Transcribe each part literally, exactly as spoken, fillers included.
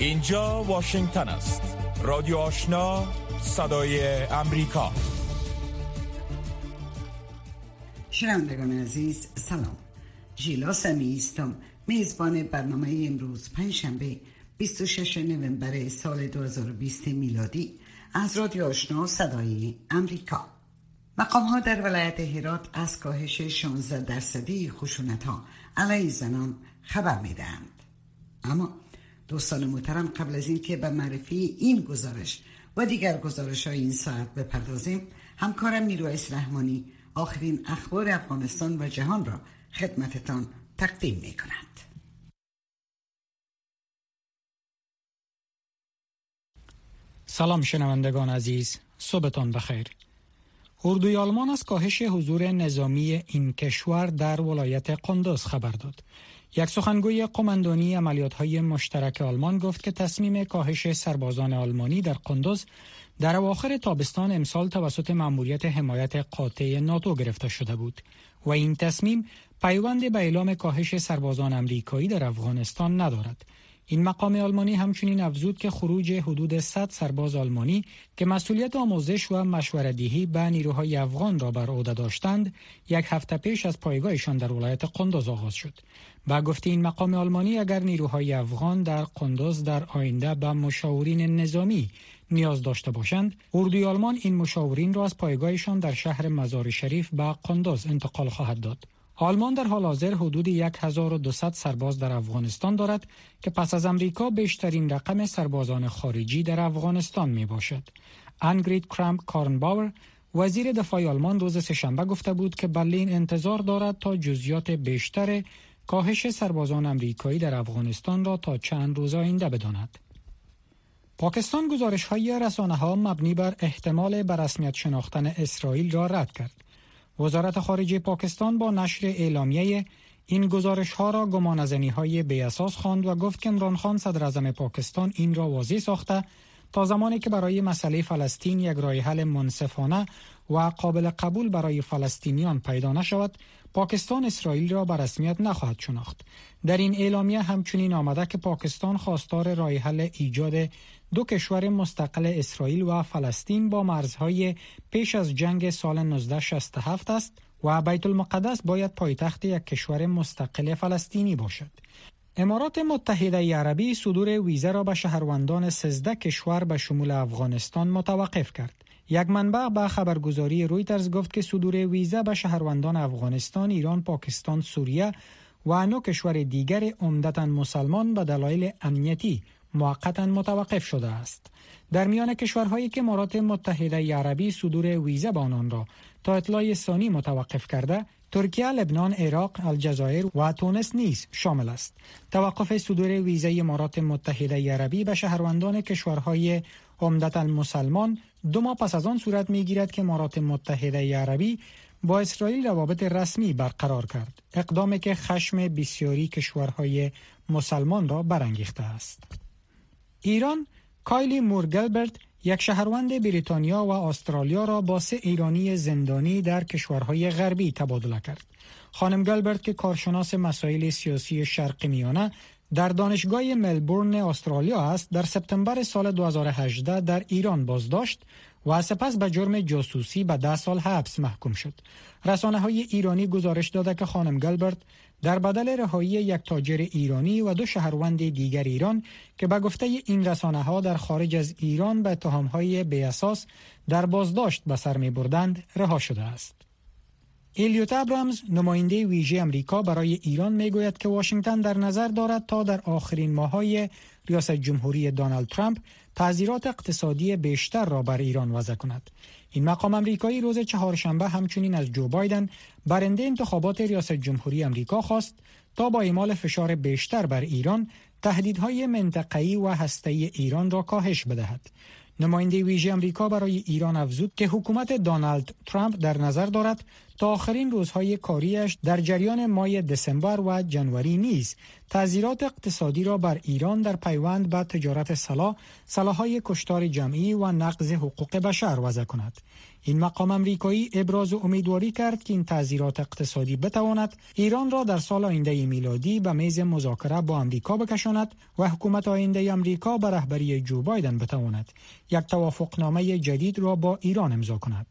اینجا واشنگتن است. رادیو آشنا، صدای امریکا. شنوندگان عزیز سلام. ژیلا سمی هستم، میزبان برنامه امروز پنجشنبه بیست و ششم نوامبر سال دو هزار و بیست میلادی از رادیو آشنا صدای امریکا. مقام ها در ولایت هرات از کاهش شانزده درصدی خشونت ها علیه زنان خبر میدهند. اما دوستان محترم، قبل از این که به معرفی این گزارش و دیگر گزارش های این ساعت بپردازیم، همکارم میرویس رحمانی آخرین اخبار افغانستان و جهان را خدمتتان تقدیم می کند. سلام شنوندگان عزیز، صبحتان بخیر. اردوی آلمان از کاهش حضور نظامی این کشور در ولایت قندوز خبر داد. یک سخنگوی قماندانی عملیات‌های مشترک آلمان گفت که تصمیم کاهش سربازان آلمانی در قندوز در اواخر تابستان امسال توسط مأموریت حمایت قاطع ناتو گرفته شده بود و این تصمیم پیوند به اعلام کاهش سربازان امریکایی در افغانستان ندارد. این مقام آلمانی همچنین افزود که خروج حدود صد سرباز آلمانی که مسئولیت آموزش و مشوره‌دهی به نیروهای افغان را بر عهده داشتند، یک هفته پیش از پایگاهشان در ولایت قندوز آغاز شد. با گفته این مقام آلمانی، اگر نیروهای افغان در قندوز در آینده به مشاورین نظامی نیاز داشته باشند، اردوی آلمان این مشاورین را از پایگاهشان در شهر مزار شریف به قندوز انتقال خواهد داد. آلمان در حال حاضر حدود هزار و دویست سرباز در افغانستان دارد که پس از امریکا بیشترین رقم سربازان خارجی در افغانستان می باشد. انگرید کرامپ کارنباور، وزیر دفاع آلمان، روز سه‌شنبه گفته بود که برلین انتظار دارد تا جزئیات بیشتر کاهش سربازان امریکایی در افغانستان را تا چند روز آینده بداند. پاکستان گزارش‌های رسانه‌ها مبنی بر احتمال به رسمیت شناختن اسرائیل را رد کرد. وزارت خارجه پاکستان با نشر اعلامیه این گزارش‌ها را گمانه‌زنی‌های بی‌اساس خواند و گفت که عمران خان صدر اعظم پاکستان این را واضح ساخته تا زمانی که برای مسئله فلسطین یک راه حل منصفانه و قابل قبول برای فلسطینیان پیدا نشود، پاکستان اسرائیل را به رسمیت نخواهد شناخت. در این اعلامیه همچنین آمده که پاکستان خواستار راه حل ایجاد دو کشور مستقل اسرائیل و فلسطین با مرزهای پیش از جنگ سال نوزده شصت و هفت است و بیت المقدس باید پایتخت یک کشور مستقل فلسطینی باشد. امارات متحده عربی صدور ویزا را به شهروندان سیزده کشور به شمول افغانستان متوقف کرد. یک منبع به خبرگزاری رویترز گفت که صدور ویزا به شهروندان افغانستان، ایران، پاکستان، سوریه و نو کشور دیگر عمدتاً مسلمان به دلایل امنیتی موقتا متوقف شده است. در میان کشورهایی که امارات متحده عربی صدور ویزا به آنان را تا اطلاع ثانی متوقف کرده، ترکیه، لبنان، عراق، الجزایر و تونس نیز شامل است. توقف صدور ویزای امارات متحده عربی به شهروندان کشورهای عمدتاً مسلمان دو ماه پس از آن صورت می‌گیرد که امارات متحده عربی با اسرائیل روابط رسمی برقرار کرد، اقدامی که خشم بسیاری کشورهای مسلمان را برانگیخته است. ایران، کایلی مور گلبرت، یک شهروند بریتانیا و استرالیا را با سه ایرانی زندانی در کشورهای غربی تبادله کرد. خانم گلبرت که کارشناس مسائل سیاسی شرق میانه در دانشگاه ملبورن استرالیا است، در سپتامبر سال دو هزار و هجده در ایران بازداشت و سپس به جرم جاسوسی به ده سال حبس محکوم شد. رسانه‌های ایرانی گزارش داده که خانم گلبرت در بدل رهایی یک تاجر ایرانی و دو شهروند دیگر ایران که به گفته این رسانه‌ها در خارج از ایران به اتهام‌های بی‌اساس در بازداشت به سر می‌بردند، رها شده است. الیوت ابرامز، نماینده ویژه امریکا برای ایران، میگوید که واشنگتن در نظر دارد تا در آخرین ماه‌های ریاست جمهوری دونالد ترامپ تعزیرات اقتصادی بیشتر را بر ایران وضع کند. این مقام امریکایی روز چهارشنبه همچنین از جو بایدن، برنده انتخابات ریاست جمهوری امریکا، خواست تا با اعمال فشار بیشتر بر ایران تهدیدهای منطقه‌ای و هسته‌ای ایران را کاهش بدهد. نماینده ویژه امریکا برای ایران افزود که حکومت دونالد ترامپ در نظر دارد تا آخرین روزهای کاریش در جریان ماه دسامبر و جنوری نیز تأثیرات اقتصادی را بر ایران در پیوند به تجارت سلاح، سلاح‌های کشتار جمعی و نقض حقوق بشر وضع کند. این مقام امریکایی ابراز امیدواری کرد که این تأثیرات اقتصادی بتواند ایران را در سال آینده میلادی به میز مذاکره با امریکا بکشاند و حکومت آینده امریکا به رهبری جو بایدن بتواند یک توافقنامه جدید را با ایران امضا کند.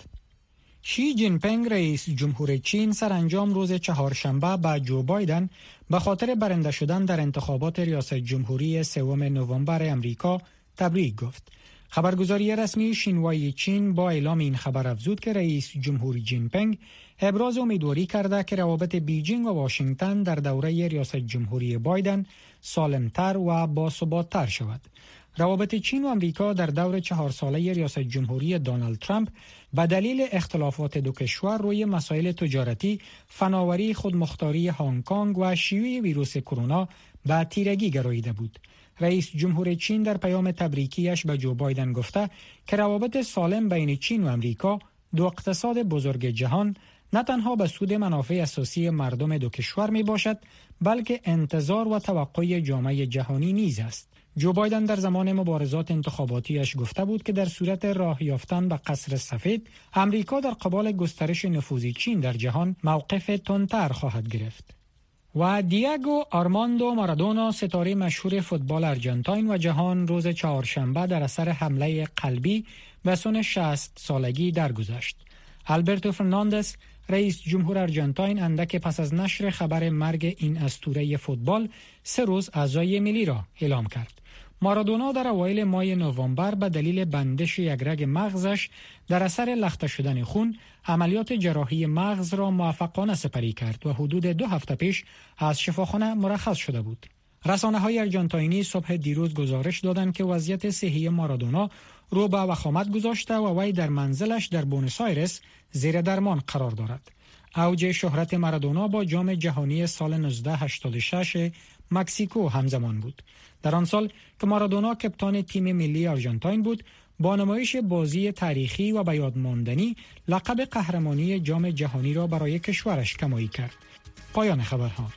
شی جین پینگ رئیس جمهور چین سرانجام روز چهارشنبه به جو بایدن به خاطر برنده شدن در انتخابات ریاست جمهوری سوم نوامبر امریکا تبریک گفت. خبرگزاری رسمی شینوای چین با اعلام این خبر افزود که رئیس جمهور جین پینگ ابراز امیدواری کرده که روابط بیجینگ و واشنگتن در دوره ریاست جمهوری بایدن سالمتر و باثبات‌تر شود. روابط چین و امریکا در دور چهار ساله ریاست جمهوری دونالد ترامپ به دلیل اختلافات دو کشور روی مسائل تجارتی، فناوری، خودمختاری هنگ کنگ و شیوع ویروس کرونا به تیرگی گراییده بود. رئیس جمهور چین در پیام تبریکیش به جو بایدن گفته که روابط سالم بین چین و امریکا، دو اقتصاد بزرگ جهان، نه تنها به سود منافع اساسی مردم دو کشور می باشد، بلکه انتظار و توقع جامعه جهانی نیز است. جو بایدن در زمان مبارزات انتخاباتیش گفته بود که در صورت راه یافتن به قصر سفید، امریکا در قبال گسترش نفوذ چین در جهان موقف تندتر خواهد گرفت. و دیگو آرماندو مارادونا، ستاره مشهور فوتبال آرژانتین و جهان، روز چهارشنبه در اثر حمله قلبی به سن شصت سالگی درگذشت. آلبرتو فرناندز، رئیس جمهور آرژانتین، اندک پس از نشر خبر مرگ این اسطوره فوتبال سه روز اعضای ملی را اعلام کرد. مارادونا در اوایل ماه نوامبر به دلیل بندش یک رگ مغزش در اثر لخته شدن خون عملیات جراحی مغز را موفقانه سپری کرد و حدود دو هفته پیش از شفاخانه مرخص شده بود. رسانه‌های آرژانتینی صبح دیروز گزارش دادند که وضعیت صحی مارادونا رو به وخامت گذاشته و وی در منزلش در بونوس آیرس زیر درمان قرار دارد. اوج شهرت مارادونا با جام جهانی سال نوزده هشتاد و شش مکزیکو همزمان بود. در آن سال که مارادونا کپتان تیم ملی آرژانتین بود، با نمایش بازی تاریخی و به یاد ماندنی لقب قهرمانی جام جهانی را برای کشورش کمایی کرد. پایان خبرها.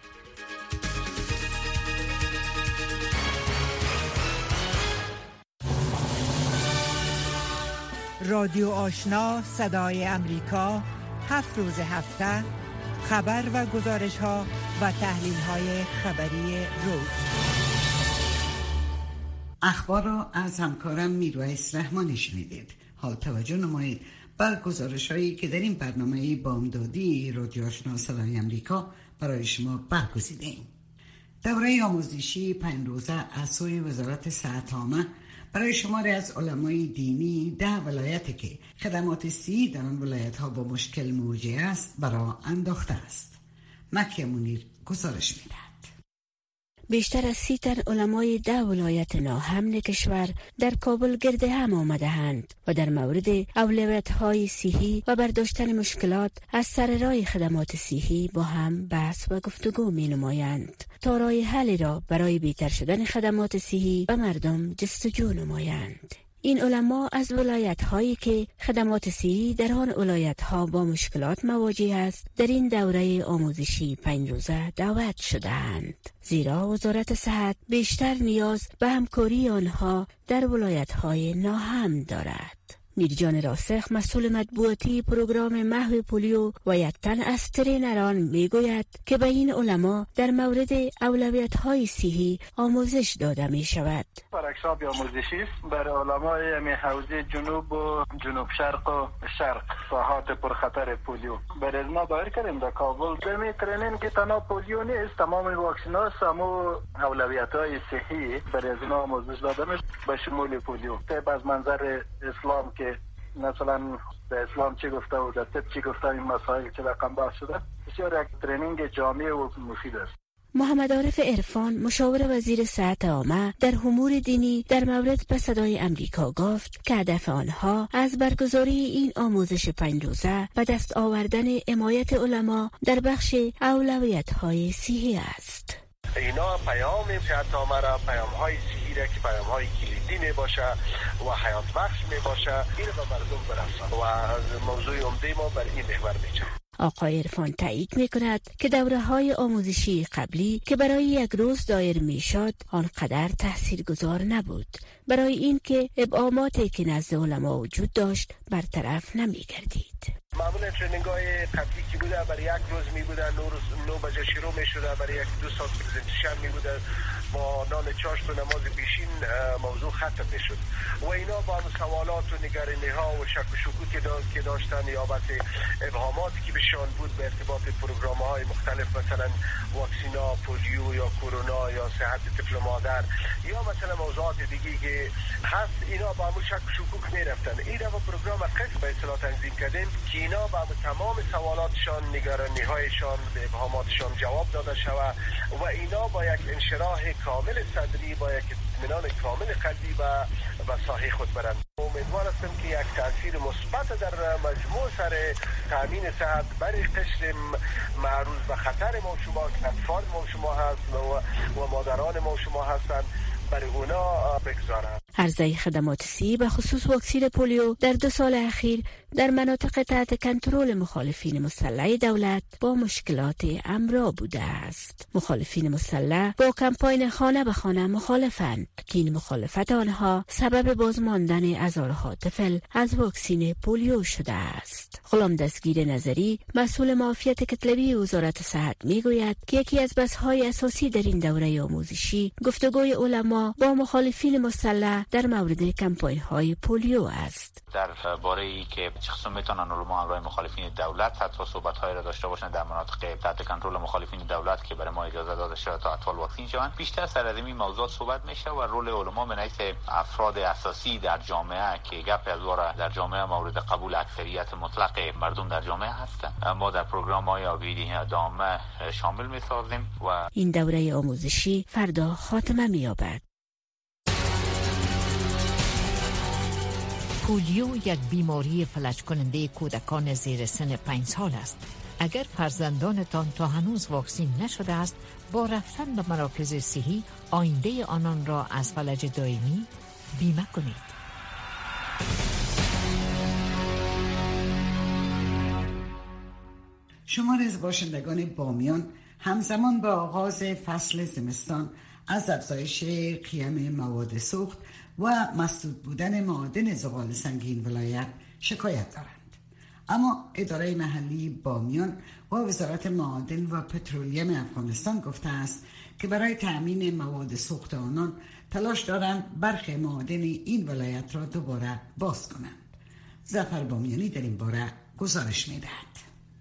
رادیو آشنا صدای امریکا، هفت روز هفته خبر و گزارش ها و تحلیل های خبری روز. اخبار را از همکارم میرویس رحمانی شنیدید. حال توجه نمایید بر گزارش هایی که در این برنامه بامدادی رادیو آشنا صدای امریکا برای شما برگزیده ایم. دوره آموزشی پنج روزه از سوی وزارت صحت عامه برای شماری از علمای دینی ده ولایتی که خدمات صحی در آن ولایت ها با مشکل مواجه است برای انداخته است. مکه منیر گزارش میدهد. بیشتر از سی تن علمای ده ولایت ناامن کشور در کابل گرد هم آمده‌اند و در مورد اولویت‌های صحی و برداشتن مشکلات از سر راه خدمات صحی با هم بحث و گفتگو می‌نمایند تا راه حلی را برای بهتر شدن خدمات صحی و مردم جستجو نمایند. این علما از ولایت‌هایی که خدمات صحی در آن ولایت‌ها با مشکلات مواجه است در این دوره آموزشی پنج روزه دعوت شده‌اند، زیرا وزارت صحت بیشتر نیاز به همکاری آنها در ولایت‌های ناامن دارد. میرجان راسخ، مسئول مطبوعاتی پروگرام محو پولیو و یک تن از ترینران میگوید که به این علما در مورد اولویت‌های صحی آموزش داده می شود. ورکشاپ آموزشی است برای علمای امی حوزه جنوب و جنوب شرق و شرق ساحات پرخطر پولیو. برای ما باور کردیم در کابل به ترینینگ که تنها پولیو نیست، تمام واکسین‌ها سمو اولویت‌های صحی برای از اینا آموزش داده می به شمول پولیو. طب از منظر اسلام که مثلا در اسلام چی گفته و در طب چی گفته، این مسائل که رقم بحث شده، بسیار یک ترینینگ جامع و مفید است. محمد عارف عرفان، مشاور وزیر صحت عامه در امور دینی، در مورد به صدای امریکا گفت که هدف آنها از برگزاری این آموزش پنج روزه به دست آوردن حمایت علما در بخش اولویت‌های صحی است. اینا پیام صحت عامه را، پیام‌های صحی را که پیام‌های کلیدی می باشه و حیات بخش می باشه، این به مردم برسان و موضوع عمده ما بر این محور میشه. آقای عرفان تایید می کند که دوره های آموزشی قبلی که برای یک روز دایر می شد آنقدر تاثیرگذار نبود، برای اینکه ابهاماتی که نزد علما وجود داشت برطرف نمی گردید. معمولا ترنینگ های قبلی که بوده برای یک روز می بوده، نو روز نو بجه شروع می شده، برای یک دو ساعت پرزنتیشن می بوده، با نان چاشت و نماز پیشین موضوع ختم می شد و اینا با سوالات و نگرانی ها و شک و شکوکی که داشتن یا بس ابهاماتی که بهشان بود به ارتباط پروگرام های مختلف، مثلا واکسینا، پولیو یا کرونا یا صحت طفل مادر یا مثلا موضوعات دیگه که هست، اینا با همون شک و شکوک می رفتن. این با پروگرام قسم به اصطلاح تنظیم کردیم که اینا با تمام سوالاتشان، نگرانی هایشان، به ابهاماتشان جواب داده شود و اینا با یک انشراح کامل صدری، با یک اطمینان کامل قلبی و و صحیح خود برند. امیدوار هستم که یک تاثیر مثبت در مجموع سر تامین صحت برای قشر معرض به خطر ما شما، اطفال ما شما هست و, و مادران ما شما هستند، برای اونا بگذارند. عرضه خدمات صحی به خصوص واکسن پولیو در دو سال اخیر در مناطق تحت کنترل مخالفین مسلح دولت با مشکلات امرا بوده است. مخالفین مسلح با کمپاین خانه به خانه مخالفند که این مخالفت آنها سبب بازماندن هزارها طفل از واکسن پولیو شده است. غلام دستگیر نظری، مسئول معافیت کتلوی وزارت صحت میگوید که یکی از بحث‌های اساسی در این دوره آموزشی گفتگوی علما با مخالفین مسلح در مورد کمپاین های پولیو است. در باره ای که چه میتونن علما همراه مخالفین دولت حتی صحبت های را داشته باشند در مناطق تحت کنترل مخالفین دولت که برای ما اجازه داده شده تا اطفال واکسین شوند، بیشتر سر از این موضوع صحبت میشه و رول علما به نحیث افراد اساسی در جامعه که گپ از واره در جامعه مورد قبول اکثریت مطلق مردم در جامعه هستند، ما در پروگرام های آبیدی دامه شامل میسازیم و این دوره آموزشی فردا خاتمه مییابد. پولیو یک بیماری فلج کننده کودکان زیر سن پنج سال است. اگر فرزندانتان تا هنوز واکسین نشده است، با رفتن به مراکز صحی آینده آنان را از فلج دائمی بیمه کنید. شمار از باشندگان بامیان همزمان با آغاز فصل زمستان از افزایش قیم مواد سوخت و مسدود بودن معادن زغال سنگین ولایت شکایت دارند. اما اداره محلی بامیان و وزارت معادن و پترولیم افغانستان گفته است که برای تأمین مواد سوخت آنان تلاش دارند برخی معادن این ولایت را دوباره باز کنند. ظفر بامیانی در این باره گزارش می‌دهد.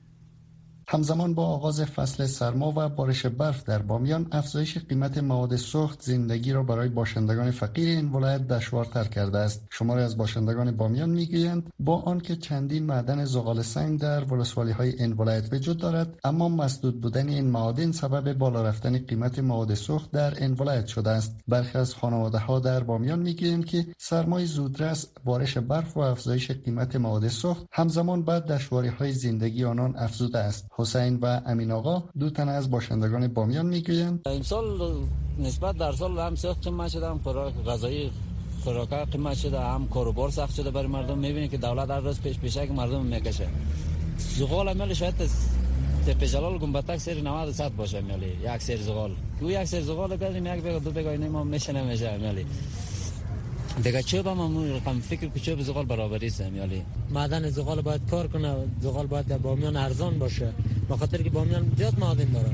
همزمان با آغاز فصل سرما و بارش برف در بامیان، افزایش قیمت مواد سوخت زندگی را برای باشندگان فقیر این ولایت دشوارتر کرده است. شماری از باشندگان بامیان میگویند با آنکه چندین معدن زغال سنگ در ولسوالی‌های این ولایت وجود دارد، اما مسدود بودن این معادن سبب بالا رفتن قیمت مواد سوخت در این ولایت شده است. برخی از خانواده‌ها در بامیان میگویند که سرمای زودرس، بارش برف و افزایش قیمت مواد سوخت همزمان با دشواری‌های زندگی آنان افزوده است. حسین و امین آقا، دو تن از باشندگان بامیان میگویند امسال نسبت در سال هم سخت قیمت شده، هم خوراک غذایی خوراک قیمت شده، هم کاروبار سخت شده برای مردم. میبینید که دولت هر روز پیش پیشک مردم میکشه. زغال عمل شاید تپجلال گنبتک سری نود صد باشه، میلی یک سری زغال تو یک سری زغال بدیم یک بگا دو بگا اینا ما میشه نمیشه. میلی دیگه چوب هم رقم فکر که چوب زغال برابری است. میلی معدن زغال باید کار کنه، زغال باید در بامیان ارزان باشه، به خاطر که بامیان زیاد معادن داره،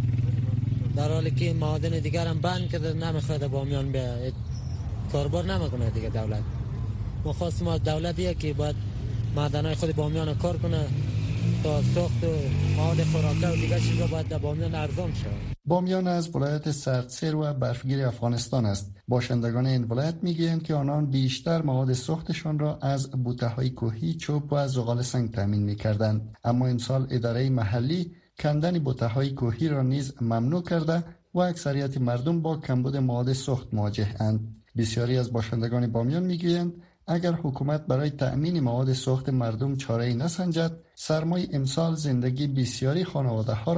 در حالی که معادن دیگر هم بند کرده نمیخواد بامیان به کاربار نمیکنه دیگه دولت. ما خواستیم از دولتیه که باید معدنای خود بامیان کار کنه تا ساخت و مواد خوراکه و دیگر چیزا باید در بامیان ارزان شه. بامیان از ولایت سردسیر و برفگیر افغانستان است. باشندگان این ولایت میگویند که آنان بیشتر مواد سوختشان را از بوته‌های کوهی، چوب و زغال سنگ تامین می‌کردند، اما امسال اداره محلی کندن بوته‌های کوهی را نیز ممنوع کرده و اکثریت مردم با کمبود مواد سوخت مواجه‌اند. بسیاری از باشندگان بامیان میگویند اگر حکومت برای تأمین مواد سوخت مردم چاره‌ای نسنجد، سرمای امسال زندگی بسیاری خانواده‌ها را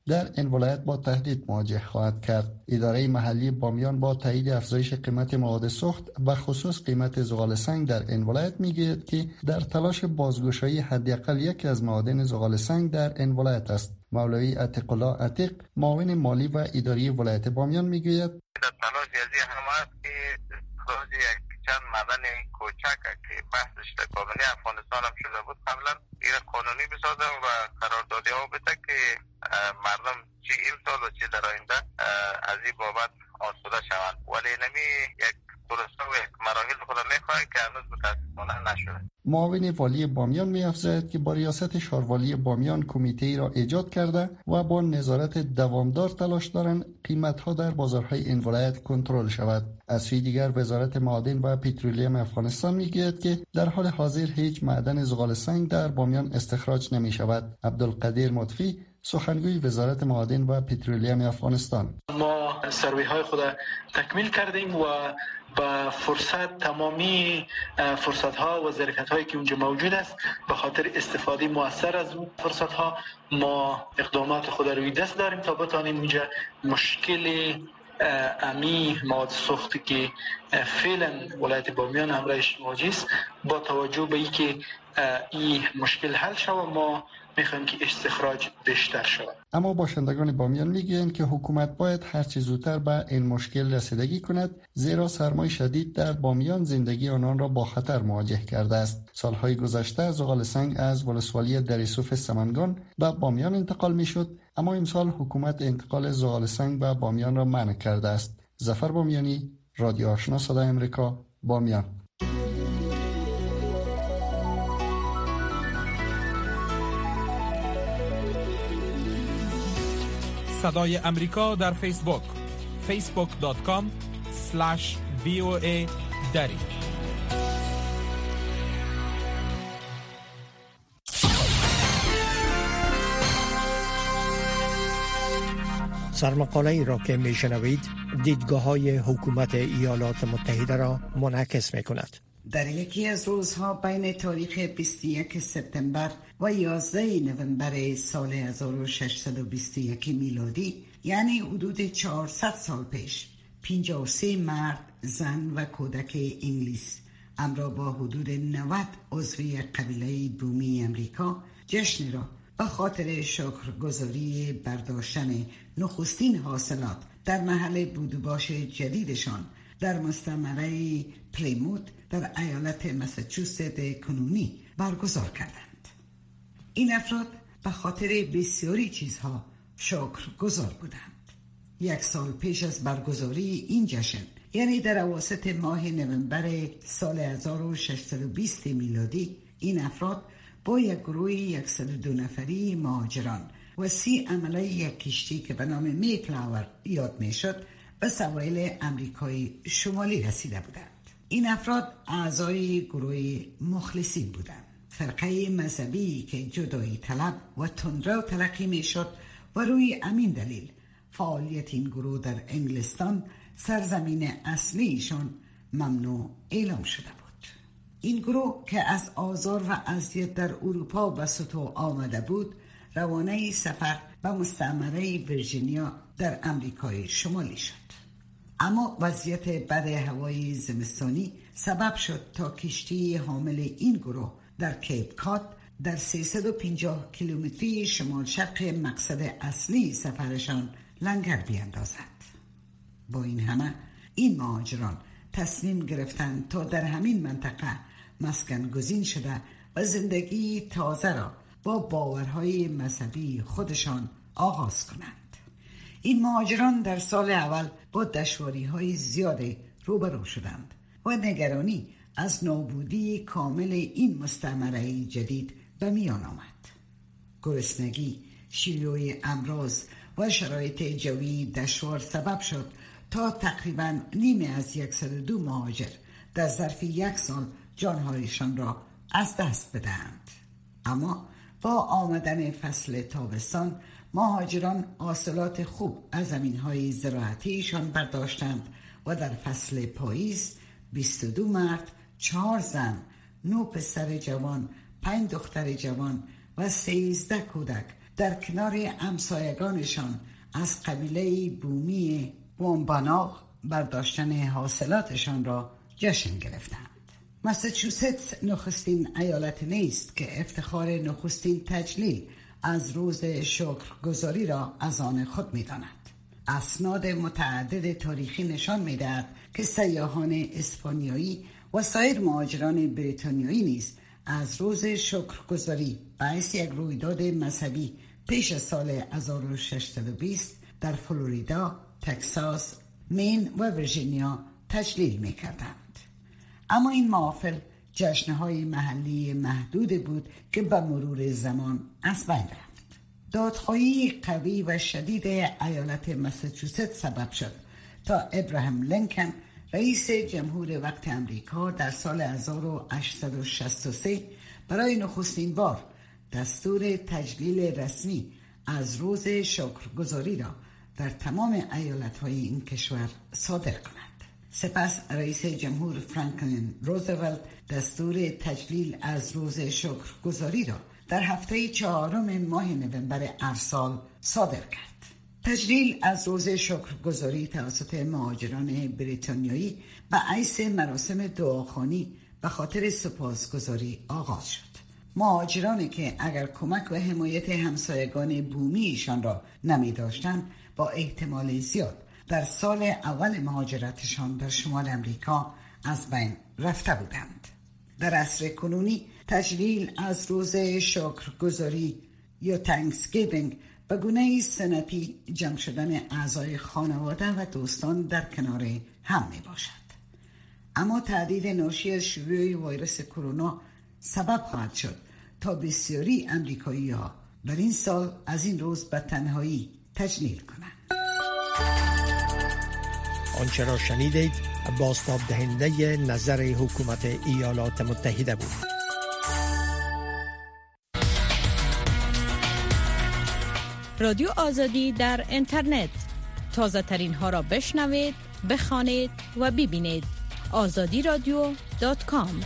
در این ولایت با تهدید مواجه خواهد کرد. اداره محلی بامیان با تایید افزایش قیمت مواد سوخت و خصوص قیمت زغال سنگ در این ولایت میگوید که در تلاش بازگشایی حداقل یکی از معادن زغال سنگ در این ولایت است. مولوی عتیق الله عتیق، معاون مالی و اداری ولایت بامیان میگوید در تلاش از هم است که استخراج یک چند معدن کوچک که بحثش در کابینه افغانستان هم شده بود قبلا این قانونی بسازم و قراردادی ها بده که مردم چی این سال و چی در آینده از این بابت آسوده شوند، ولی نمی یک پروسه و یک مراحل خود میخواهد که هنوز متاسفانه نشده. معاون والی بامیان می‌افزاید که با ریاست شاروالی بامیان کمیته را ایجاد کرده و با نظارت دوامدار تلاش دارند قیمت‌ها در بازارهای این ولایت کنترل شود. از سوی دیگر وزارت معادن و پترولیم افغانستان میگوید که در حال حاضر هیچ معدن زغال سنگ در بامیان استخراج نمی‌شود. عبدالقدیر مطفی، سخنگوی وزارت معادن و پترولیم افغانستان: ما سروی های خود تکمیل کردیم و با فرصت تمامی فرصت ها و ظرفیت هایی که اونجا موجود است به خاطر استفاده موثر از اون فرصت ها ما اقدامات خود روی دست داریم تا بتانیم اونجا مشکل امی مواد سوختی که فعلا ولایت بامیان همراهش مواجه است با توجه به اینکه این مشکل حل شود ما میخوایم که استخراج بیشتر شود. اما باشندگان بامیان میگویند که حکومت باید هر چه زودتر به این مشکل رسیدگی کند، زیرا سرمای شدید در بامیان زندگی آنان را با خطر مواجه کرده است. سالهای گذشته زغال سنگ از ولسوالی دریسوف سمنگان به بامیان انتقال میشد، اما امسال حکومت انتقال زغال سنگ به بامیان را منع کرده است. ظفر بامیانی، رادیو آشنا صدای امریکا، بامیان. صدای امریکا در فیسبوک فیسبوک دات کام اسلش وی او ای دری. سرمقاله ای را که می شنوید دیدگاه های حکومت ایالات متحده را منعکس می کند. در یکی از روزها بین تاریخ بیست و یک سپتامبر و یازده نوامبر سال هزار و ششصد و بیست و یک میلادی، یعنی حدود چهارصد سال پیش، پنجاه و سه مرد، زن و کودک انگلیس همراه با حدود نود عضو قبیله بومی امریکا جشن را به خاطر شکرگزاری برداشتن نخستین حاصلات در محل بودوباش جدیدشان در مستعمره پلیموت در ایالت مساچوست کنونی برگزار کردند. این افراد به خاطر بسیاری چیزها شکرگزار بودند. یک سال پیش از برگزاری این جشن، یعنی در اواسط ماه نوامبر سال هزار و ششصد و بیست میلادی، این افراد با یک گروه صد و دو نفری مهاجران و سی عمله یک کشتی که به نام میفلاور یاد می شد به سواحل امریکای شمالی رسیده بودند. این افراد اعضای گروه مخلصین بودند، فرقه مذهبی که جدایی طلب و تندرو تلقی می شد و روی امین دلیل فعالیت این گروه در انگلستان، سرزمین اصلیشان، ممنوع اعلام شده بود. این گروه که از آزار و اذیت در اروپا به سطوح آمده بود، روانه سفر به مستعمره ویرجینیا در امریکای شمالی شد. اما وضعیت بد هوای زمستانی سبب شد تا کشتی حامل این گروه در کیپ کات در سیصد و پنجاه کیلومتری شمال شرق مقصد اصلی سفرشان لنگر بیاندازد. با این همه این مهاجران تصمیم گرفتند تا در همین منطقه مسکن گزین شده و زندگی تازه را با باورهای مذهبی خودشان آغاز کنند. این مهاجران در سال اول با دشواری‌های زیادی روبرو شدند و نگرانی از نابودی کامل این مستعمره جدید به میان آمد. گرسنگی، شیوع امراض و شرایط جوی دشوار سبب شد تا تقریباً نیمه از صد و دو مهاجر در ظرف یک سال جانهایشان را از دست بدهند. اما با آمدن فصل تابستان، مهاجران حاصلات خوب از زمین‌های زراعتیشان برداشتند و در فصل پاییز بیست و دو مرد، چهار زن، نه پسر جوان، پنج دختر جوان و سیزده کودک در کنار همسایگانشان از قبیله بومی وامباناغ برداشتن حاصلاتشان را جشن گرفتند. ماساچوست نخستین ایالت نیست که افتخار نخستین تجلیل از روز شکرگزاری را از آن خود می داند. اسناد متعدد تاریخی نشان می دهد که سیاحان اسپانیایی و سایر مهاجران بریتانیایی نیز از روز شکرگزاری باعث یک رویداد مذهبی پیش از سال هزار و ششصد و بیست در فلوریدا، تکساس، مین و ویرجینیا تجلیل می کردند. اما این محافل جشنهای محلی محدود بود که به مرور زمان از بین رفت. دادخواهی قوی و شدید ایالت ماساچوست سبب شد تا ابراهام لینکن رئیس جمهور وقت امریکا در سال هزار و هشتصد و شصت و سه برای نخستین بار دستور تجلیل رسمی از روز شکرگزاری را در تمام ایالت‌های این کشور صادر کند. سپس رئیس جمهور فرانکلین روزولت دستور تجلیل از روز شکرگزاری را در هفته چهارم ماه نوامبر هر سال صادر کرد. تجلیل از روز شکرگزاری توسط مهاجران بریتانیایی به حیث مراسم دعاخوانی به خاطر سپاسگزاری آغاز شد. مهاجرانی که اگر کمک و حمایت همسایگان بومیشان را نمی داشتند با احتمال زیاد در سال اول مهاجرتشان در شمال امریکا از بین رفته بودند. در عصر کنونی تجلیل از روز شکرگزاری یا تانکسگیوینگ به گونه سنتی جمع شدن اعضای خانواده و دوستان در کنار هم می باشد. اما تهدید ناشی از شیوع ویروس کرونا سبب خواهد شد تا بسیاری امریکایی‌ها در این سال از این روز به تنهایی تجلیل کنند. آنچه را شنیدید بازتاب دهنده نظر حکومت ایالات متحده بود. رادیو آزادی در اینترنت، تازه ترین ها را بشنوید، بخوانید و ببینید. آزادی رادیو دات کام.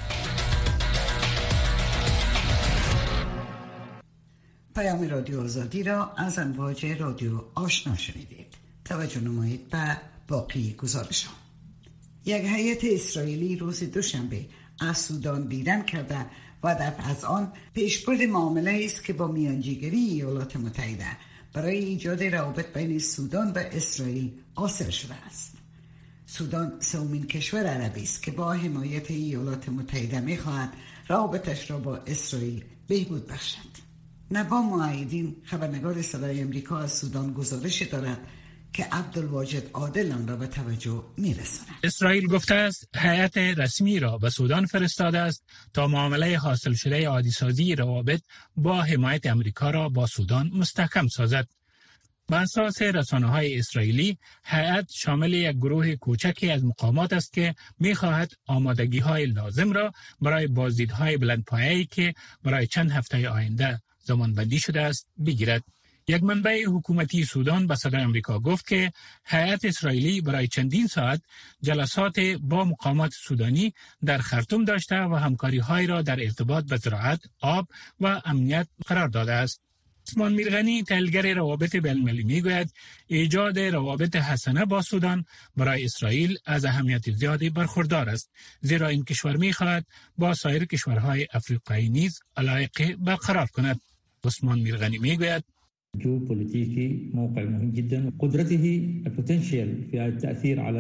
پیام رادیو آزادی را از امواج رادیو آشنا شنیدید. توجه نمایید به باقی گزارش ها. یک هیئت اسرائیلی روز دوشنبه از سودان دیدن کرده و دفع از آن پیشبرد معامله است که با میانجیگری ایالات متحده برای ایجاد روابط بین سودان و اسرائیل حاصل شده است. سودان سومین کشور عربی است که با حمایت ایالات متحده می‌خواهد روابطش را با اسرائیل بهبود بخشد. نبا معایدین خبرنگار صدای امریکا از سودان گزارش دارد که عبدالواجد عادل آن را به توجه می‌رساند. اسرائیل گفته است هیئت رسمی را به سودان فرستاده است تا معامله حاصل شده عادی‌سازی روابط با حمایت امریکا را با سودان مستحکم سازد. بر اساس رسانه‌های اسرائیلی، هیئت شامل یک گروه کوچکی از مقامات است که می‌خواهد آمادگی‌های لازم را برای بازدیدهای بلندپایه‌ای که برای چند هفته آینده زمانبندی شده است بگیرد. یک منبع حکومتی سودان به صدای آمریکا گفت که هیئت اسرائیلی برای چندین ساعت جلسات با مقامات سودانی در خرطوم داشته و همکاری‌های را در ارتباط با زراعت، آب و امنیت قرار داده است. عثمان میرغنی، تحلیلگر روابط بین‌المللی میگوید ایجاد روابط حسنه با سودان برای اسرائیل از اهمیت زیادی برخوردار است، زیرا این کشور می‌خواهد با سایر کشورهای افریقایی نیز علاقه برقرار کند. عثمان میرغنی میگوید جيوبوليتيكي موقع مهم جدا قدرته البوتنشال في التأثير على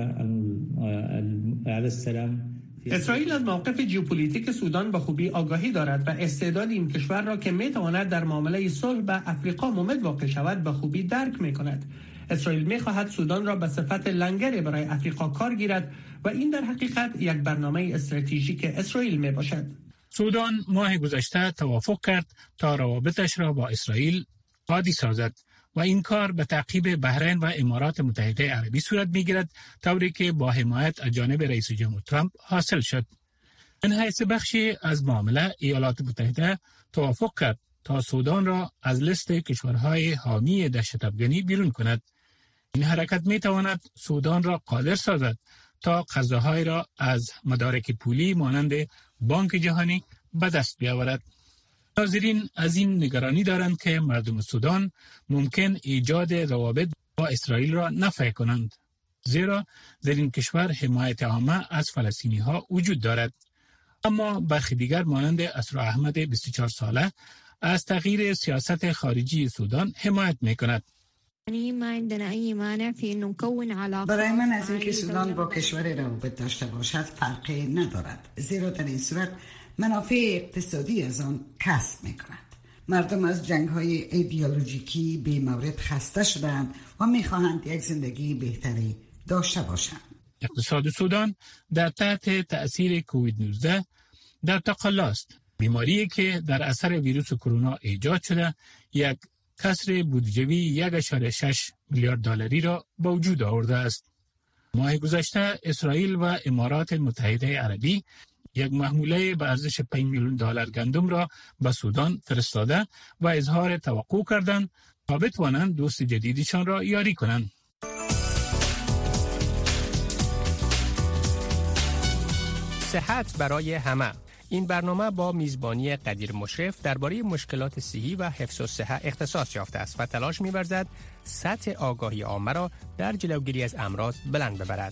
على السلام. اسرائیل از موقف ژئوپلیتیک سودان به خوبی آگاهی دارد و استعداد این کشور را که میتواند در معامله صلح به افریقا مومد واقع شود به خوبی درک میکند. اسرائیل میخواهد سودان را به صفت لنگر برای افریقا کار گیرد و این در حقیقت یک برنامه استراتژیک اسرائیل میباشد. سودان ماه گذشته توافق کرد تا روابطش را با اسرائیل عادی سازد و این کار به تعقیب بحرین و امارات متحده عربی صورت میگیرد، طوری که با حمایت از جانب رئیس جمهور ترامپ حاصل شد. من حیث بخشی از معامله ایالات متحده توافق کرد تا سودان را از لیست کشورهای حامی دهشت‌افغانی بیرون کند. این حرکت میتواند سودان را قادر سازد تا قرضه‌های را از مدارک پولی مانند بانک جهانی به دست بیاورد. ناظرین از این نگرانی دارند که مردم سودان ممکن ایجاد روابط با اسرائیل را نفی کنند، زیرا در این کشور حمایت عامه از فلسطینی ها وجود دارد. اما برخی دیگر مانند اسرا احمد بیست و چهار ساله از تغییر سیاست خارجی سودان حمایت می کند. برای من از اینکه سودان با کشور روابط داشته باشد فرقی ندارد، زیرا در این صورت منافع اقتصادی از آن کسب می کند. مردم از جنگ‌های ایدئولوژیکی به مورد خسته شدند و می‌خواهند یک زندگی بهتری داشته باشند. اقتصاد سودان در تحت تأثیر کووید نوزده در تقلا است. بیماری که در اثر ویروس کرونا ایجاد شده یک کسر بودجوی یک و شش میلیارد دلاری را به وجود آورده است. ماه گذشته اسرائیل و امارات متحده عربی یک محموله به ارزش پنج میلیون دلار گندم را به سودان فرستاده و اظهار توقع کردند تا بتوانند دوست جدیدشان را یاری کنند. صحت برای همه. این برنامه با میزبانی قدیر مشرف درباره مشکلات صحی و حفظ الصحه اختصاص یافته است و تلاش می‌ورزد سطح آگاهی عامه را در جلوگیری از امراض بلند ببرد.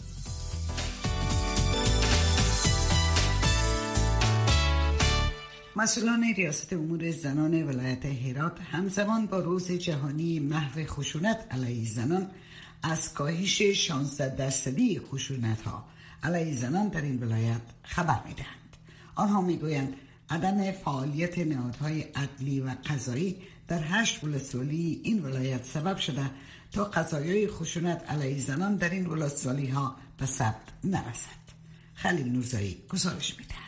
مسئولان ریاست امور زنان ولایت هرات همزمان با روز جهانی محو خشونت علیه زنان از کاهش شانزده درصدی خشونت‌ها علیه زنان در این ولایت خبر می‌دهند. آنها میگویند عدم فعالیت نهادهای عدلی و قضایی در هشت ولسوالی این ولایت سبب شده تا قضایای خشونت علیه زنان در این ولسوالی ها به ثبت نرسد. خلیل نورزایی گزارش میدهد.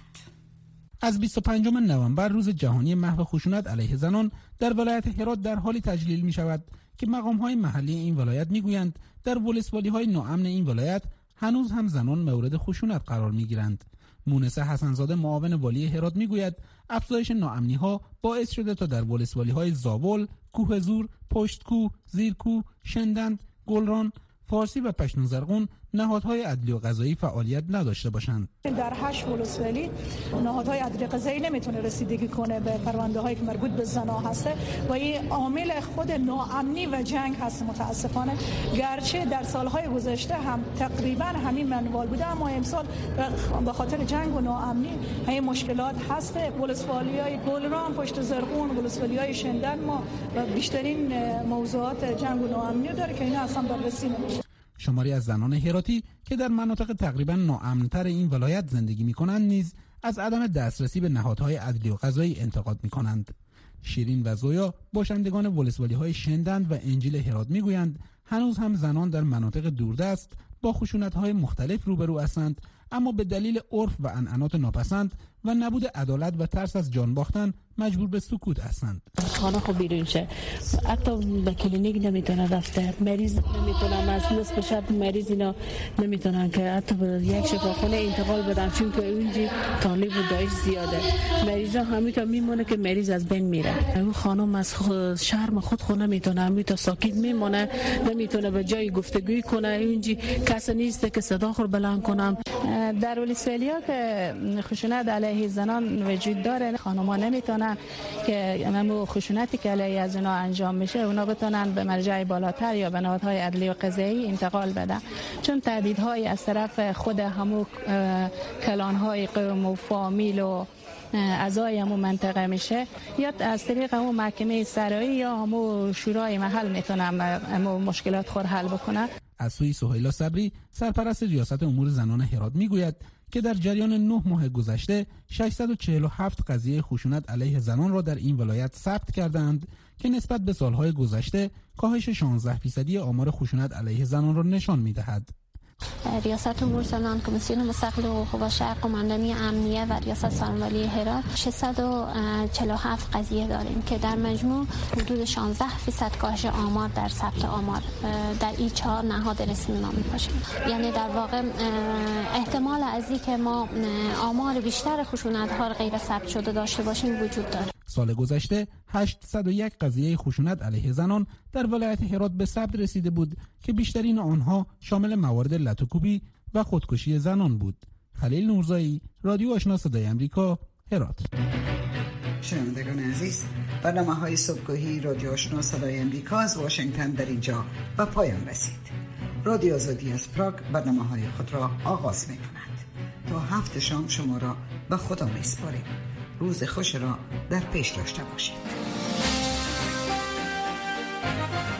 از بیست و پنجم نوامبر روز جهانی محو خشونت علیه زنان در ولایت هرات در حالی تجلیل می شود که مقام‌های محلی این ولایت میگویند در ولسوالی‌های ناامن این ولایت هنوز هم زنان مورد خشونت قرار میگیرند. مونس حسنزاده معاون والی هرات میگوید افزایش ناامنی‌ها باعث شده تا در ولسوالی‌های زاول، کوه زور، پشتکو، زیرکو، شندند، گلران، فارسی و پشتون زرغون نهادهای عدلی و قضایی فعالیت نداشته باشند. در هشت ولسوالی نهادهای عدلی قضایی نمیتونه رسیدگی کنه به پرونده هایی که مربوط به زنا هسته و این عامل خود ناامنی و جنگ هست. متاسفانه گرچه در سالهای گذشته هم تقریبا همین منوال بوده، اما امسال به خاطر جنگ و ناامنی همین مشکلات هست. ولسوالی های گلران، پشت زرغون، ولسوالی های شندن ما بیشترین موضوعات جنگ و ناامنی داره که اینا اصلا بررسی نمیشه. شماری از زنان هراتی که در مناطق تقریبا ناامن‌تر این ولایت زندگی می‌کنند نیز از عدم دسترسی به نهادهای عدلی و قضایی انتقاد می‌کنند. شیرین و زویا باشندگان ولسوالی‌های شندند و انجیل هرات می‌گویند هنوز هم زنان در مناطق دوردست با خشونت‌های مختلف روبرو هستند، اما به دلیل عرف و عنعنات ناپسند و نبود عدالت و ترس از جان باختن مجبور به سکوت هستند. خانه خب بیرون شه، حتی به کلینیک نمیتونه رفته، مریض نمیتونن از نصف شب مریض اینا نمیتونن که حتی به یک شفاخانه انتقال بدن، چون که اونجا طالب و داعش زیاده. مریضا همینطور میمونه که مریض از بین میره. اون خانم از خود شرم خود خود نمیتونه، همینطور ساکت میمونه، نمیتونه به جای گفتگوی کنه. اونجا کس نیست که صدا خود بلند کنم. در ولسوالیا که خشونت علیه زنان وجود داره، خانم‌ها نمیتونن که همون خشونتی که علیه از اونا انجام میشه اونا بتونن به مرجع بالاتر یا به نهادهای عدلی و قضایی انتقال بدن، چون تهدیدهای از طرف خود همون کلانهای قوم و فامیل و اعضای همون منطقه میشه، یا از طریق همون محکمه سرایی یا همون شورای محل میتونن همون مشکلات خود حل بکنن. از سوی سهیلا صبری سرپرست ریاست امور زنان هرات میگوید که در جریان نه ماه گذشته ششصد و چهل و هفت قضیه خشونت علیه زنان را در این ولایت ثبت کردند که نسبت به سالهای گذشته کاهش شانزده درصدی آمار خشونت علیه زنان را نشان می‌دهد. ریاست امور زنان، کمیسیون مستقل حقوق بشر، قماندانی امنیه و ریاست سرمالی هرات ششصد و چهل و هفت قضیه داریم که در مجموع حدود شانزده درصد کاهش آمار در ثبت آمار در این چهار نهاد رسمی ما می‌باشیم. یعنی در واقع احتمال از اینکه ما آمار بیشتر خشونت‌ها غیر ثبت شده داشته باشیم وجود داره. سال گذشته هشتصد و یک قضیه خشونت علیه زنان در ولایت هرات به ثبت رسیده بود که بیشترین آنها شامل موارد لطوکوبی و خودکشی زنان بود. خلیل نورزایی، رادیو آشنا صدای آمریکا، هرات. شنوندگان عزیز، برنامه های صبحگاهی رادیو آشنا صدای امریکا از واشنگتن در اینجا به پایان رسید. رادیو آزادی از پراگ برنامه های خود را آغاز می کند. تا هفت شام شما را به خدا می سپاریم. روز خوش را در پیش داشته باشید.